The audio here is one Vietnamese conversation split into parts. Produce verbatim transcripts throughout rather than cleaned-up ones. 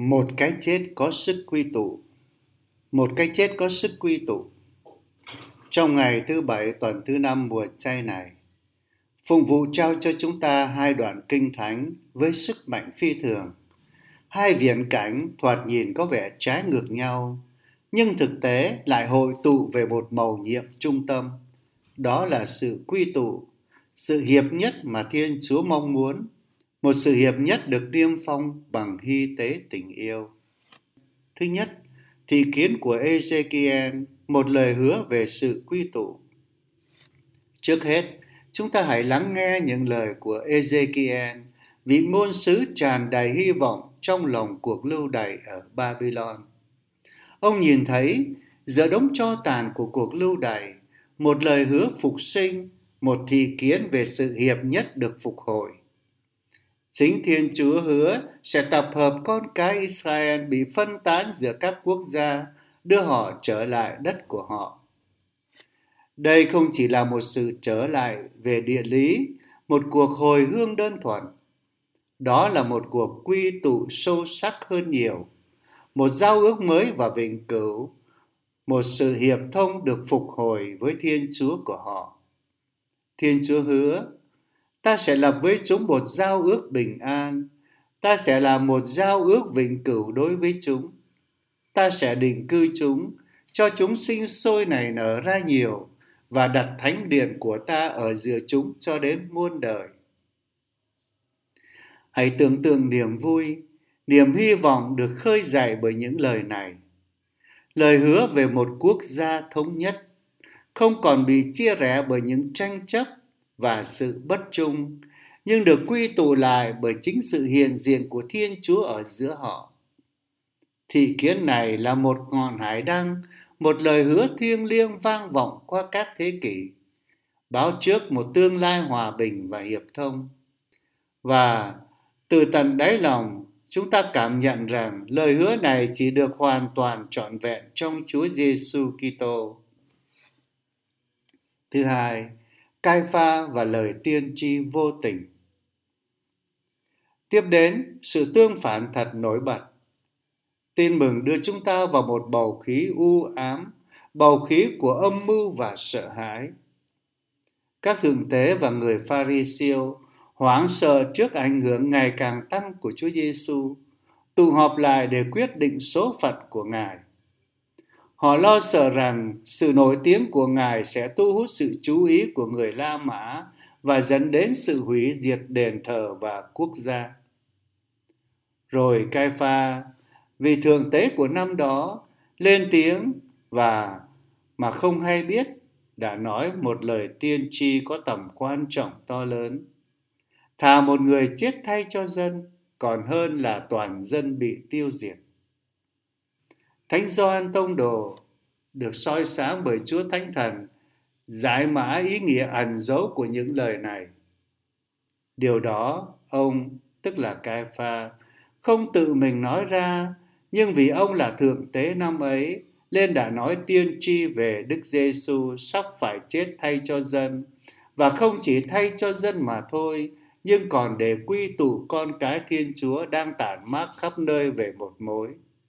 Một cái chết có sức quy tụ. Một cái chết có sức quy tụ. Trong ngày thứ bảy tuần thứ năm mùa chay này, Phụng vụ trao cho chúng ta hai đoạn kinh thánh với sức mạnh phi thường. Hai viễn cảnh thoạt nhìn có vẻ trái ngược nhau, nhưng thực tế lại hội tụ về một mầu nhiệm trung tâm. Đó là sự quy tụ, sự hiệp nhất mà Thiên Chúa mong muốn, một sự hiệp nhất được niêm phong bằng hy tế tình yêu. Thứ nhất, thị kiến của Ezekiel, một lời hứa về sự quy tụ. Trước hết, chúng ta hãy lắng nghe những lời của Ezekiel, vị ngôn sứ tràn đầy hy vọng trong lòng cuộc lưu đày ở Babylon. Ông nhìn thấy giữa đống tro tàn của cuộc lưu đày, một lời hứa phục sinh, một thị kiến về sự hiệp nhất được phục hồi. Chính Thiên Chúa hứa sẽ tập hợp con cái Israel bị phân tán giữa các quốc gia, đưa họ trở lại đất của họ. Đây không chỉ là một sự trở lại về địa lý, một cuộc hồi hương đơn thuần. Đó là một cuộc quy tụ sâu sắc hơn nhiều, một giao ước mới và vĩnh cửu, một sự hiệp thông được phục hồi với Thiên Chúa của họ. Thiên Chúa hứa, ta sẽ lập với chúng một giao ước bình an, ta sẽ làm một giao ước vĩnh cửu đối với chúng. Ta sẽ định cư chúng, cho chúng sinh sôi nảy nở ra nhiều, và đặt thánh điện của ta ở giữa chúng cho đến muôn đời. Hãy tưởng tượng niềm vui, niềm hy vọng được khơi dậy bởi những lời này. Lời hứa về một quốc gia thống nhất, không còn bị chia rẽ bởi những tranh chấp và sự bất trung, nhưng được quy tụ lại bởi chính sự hiện diện của Thiên Chúa ở giữa họ. Thị kiến này là một ngọn hải đăng, một lời hứa thiêng liêng vang vọng qua các thế kỷ, báo trước một tương lai hòa bình và hiệp thông. Và từ tận đáy lòng, chúng ta cảm nhận rằng lời hứa này chỉ được hoàn toàn trọn vẹn trong Chúa Giêsu Kitô. Thứ hai, Cai-pha và lời tiên tri vô tình. Tiếp đến, sự tương phản thật nổi bật. Tin mừng đưa chúng ta vào một bầu khí u ám, bầu khí của âm mưu và sợ hãi. Các thượng tế và người Pha-ri-siêu hoảng sợ trước ảnh hưởng ngày càng tăng của Chúa Giêsu, tụ họp lại để quyết định số phận của Ngài. Họ lo sợ rằng sự nổi tiếng của Ngài sẽ thu hút sự chú ý của người La Mã và dẫn đến sự hủy diệt đền thờ và quốc gia. Rồi Cai-pha, vị thượng tế của năm đó, lên tiếng và mà không hay biết đã nói một lời tiên tri có tầm quan trọng to lớn. Thà một người chết thay cho dân, còn hơn là toàn dân bị tiêu diệt. Thánh Gioan Tông Đồ được soi sáng bởi Chúa Thánh Thần, giải mã ý nghĩa ẩn dấu của những lời này. Điều đó, ông, tức là Cai-pha, không tự mình nói ra, nhưng vì ông là thượng tế năm ấy, nên đã nói tiên tri về Đức Giêsu sắp phải chết thay cho dân, và không chỉ thay cho dân mà thôi, nhưng còn để quy tụ con cái Thiên Chúa đang tản mát khắp nơi về một mối.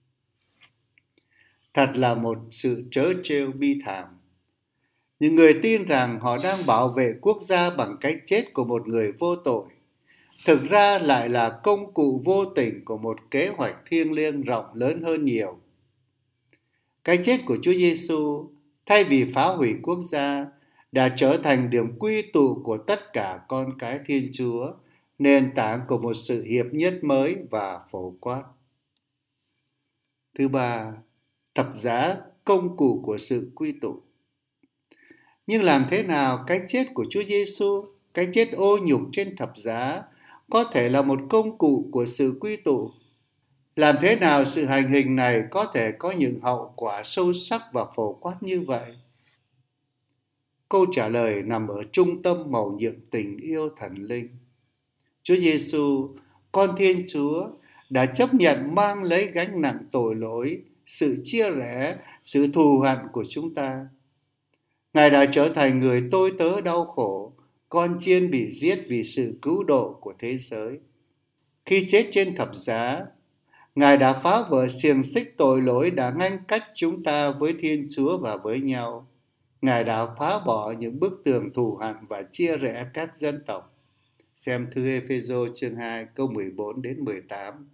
Thật là một sự trớ trêu bi thảm. Những người tin rằng họ đang bảo vệ quốc gia bằng cái chết của một người vô tội, thực ra lại là công cụ vô tình của một kế hoạch thiêng liêng rộng lớn hơn nhiều. Cái chết của Chúa Giêsu, thay vì phá hủy quốc gia, đã trở thành điểm quy tụ của tất cả con cái Thiên Chúa, nền tảng của một sự hiệp nhất mới và phổ quát. Thứ ba, thập giá, công cụ của sự quy tụ. Nhưng làm thế nào cái chết của Chúa Giêsu, cái chết ô nhục trên thập giá, có thể là một công cụ của sự quy tụ? Làm thế nào sự hành hình này có thể có những hậu quả sâu sắc và phổ quát như vậy? Câu trả lời nằm ở trung tâm mầu nhiệm tình yêu thần linh. Chúa Giêsu, con Thiên Chúa, đã chấp nhận mang lấy gánh nặng tội lỗi, sự chia rẽ, sự thù hằn của chúng ta. Ngài đã trở thành người tôi tớ đau khổ, con chiên bị giết vì sự cứu độ của thế giới. Khi chết trên thập giá, Ngài đã phá vỡ xiềng xích tội lỗi đã ngăn cách chúng ta với Thiên Chúa và với nhau. Ngài đã phá bỏ những bức tường thù hằn và chia rẽ các dân tộc. Xem thư Ê-phê-sô chương hai câu mười bốn đến mười tám.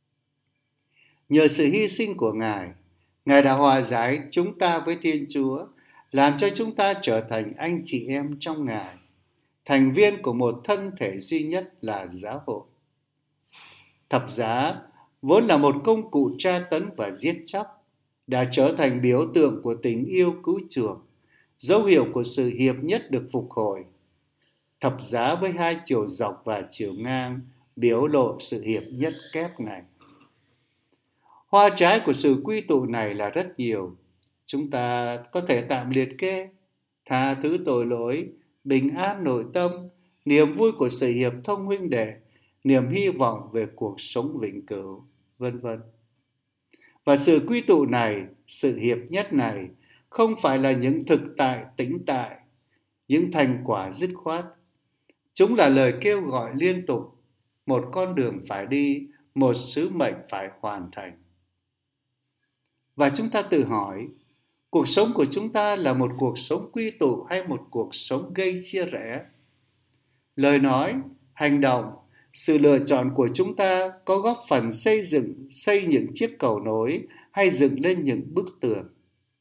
Nhờ sự hy sinh của Ngài, Ngài đã hòa giải chúng ta với Thiên Chúa, làm cho chúng ta trở thành anh chị em trong Ngài, thành viên của một thân thể duy nhất là giáo hội. Thập giá vốn là một công cụ tra tấn và giết chóc, đã trở thành biểu tượng của tình yêu cứu chuộc, dấu hiệu của sự hiệp nhất được phục hồi. Thập giá với hai chiều dọc và chiều ngang biểu lộ sự hiệp nhất kép này. Hoa trái của sự quy tụ này là rất nhiều. Chúng ta có thể tạm liệt kê: tha thứ tội lỗi, bình an nội tâm, niềm vui của sự hiệp thông huynh đệ, niềm hy vọng về cuộc sống vĩnh cửu, vân vân. Và sự quy tụ này, sự hiệp nhất này không phải là những thực tại tĩnh tại, những thành quả dứt khoát. Chúng là lời kêu gọi liên tục, một con đường phải đi, một sứ mệnh phải hoàn thành. Và chúng ta tự hỏi, cuộc sống của chúng ta là một cuộc sống quy tụ hay một cuộc sống gây chia rẽ? Lời nói, hành động, sự lựa chọn của chúng ta có góp phần xây dựng, xây những chiếc cầu nối hay dựng lên những bức tường?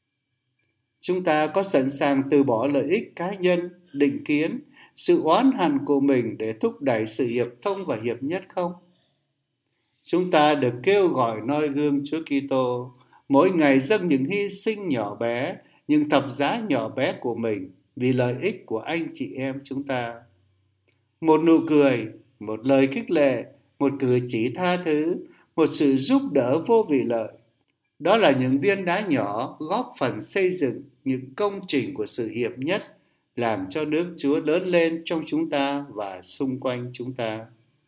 Chúng ta có sẵn sàng từ bỏ lợi ích cá nhân, định kiến, sự oán hận của mình để thúc đẩy sự hiệp thông và hiệp nhất không? Chúng ta được kêu gọi noi gương Chúa Kitô, mỗi ngày dâng những hy sinh nhỏ bé, những thập giá nhỏ bé của mình vì lợi ích của anh chị em chúng ta. Một nụ cười, một lời khích lệ, một cử chỉ tha thứ, một sự giúp đỡ vô vị lợi. Đó là những viên đá nhỏ góp phần xây dựng những công trình của sự hiệp nhất, làm cho nước Chúa lớn lên trong chúng ta và xung quanh chúng ta.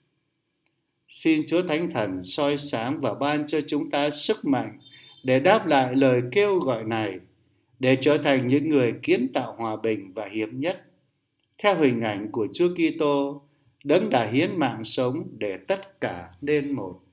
Xin Chúa Thánh Thần soi sáng và ban cho chúng ta sức mạnh để đáp lại lời kêu gọi này, để trở thành những người kiến tạo hòa bình và hiệp nhất, theo hình ảnh của Chúa Kitô, đấng đã hiến mạng sống để tất cả nên một.